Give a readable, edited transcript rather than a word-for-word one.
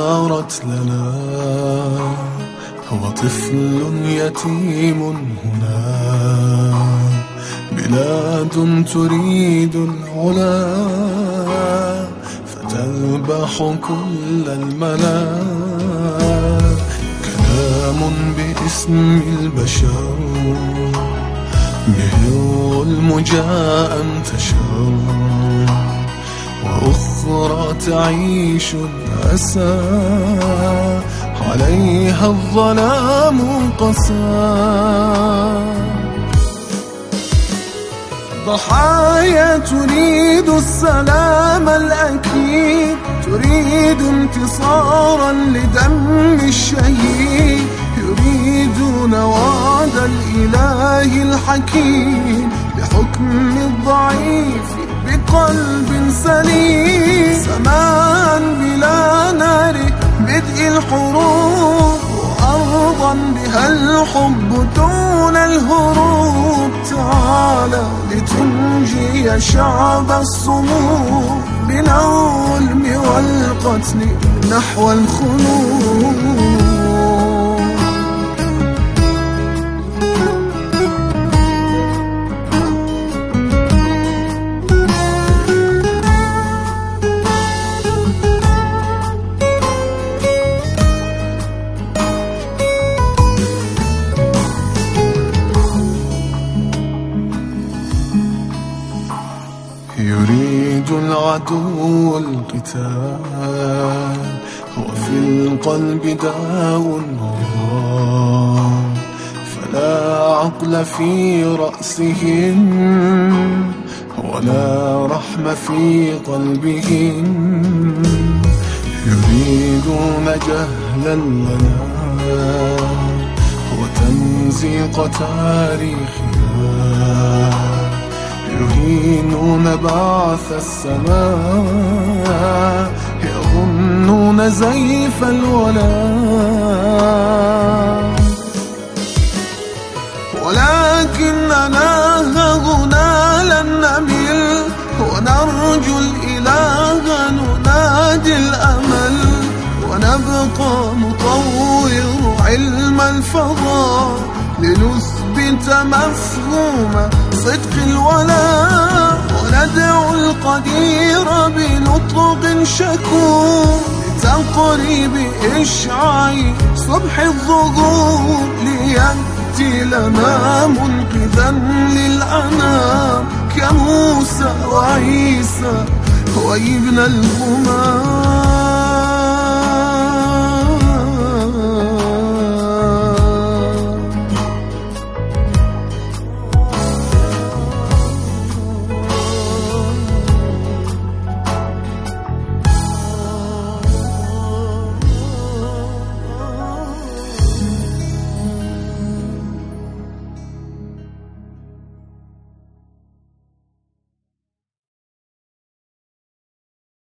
صارت لنا، هو طفل يتيم هنا، بلاد تريد العلا فتذبح كل الملا. كلام باسم البشر به الظلم جاء انتشر، وأخرى تعيش الأسى عليها الظلام قسى. ضحايا تريد السلام الأكيد، تريد انتصارا لدم الشهيد، يريدون وعد الإله الحكيم بحكم الضعيف بقلب سليم. سماء بلا نار بدء الحروب، وأرضا بها الحب دون الهروب. تعالى لتنجي شعب الصمود من الظلم والقتل نحو الخلود. يريد العدو القتال، هو في القلب داء نار، فلا عقل في رأسهم ولا رحمة في قلبهم. يريدون جهلا لنا وتمزيق تاريخنا، يهينون بعث السماء، يظنون زيف الولاء. ولكننا هنا لن نمل، ونرجو الإله ننادي الأمل، ونبقى نطور علم الفضاء لنثبت مفهوم صدق الولاء. وندعو القدير بنطق شكور لتقريب إشعاع صبح الظهور، ليأتي لنا منقذا للأنام كموسى وعيسى وابن الغمام.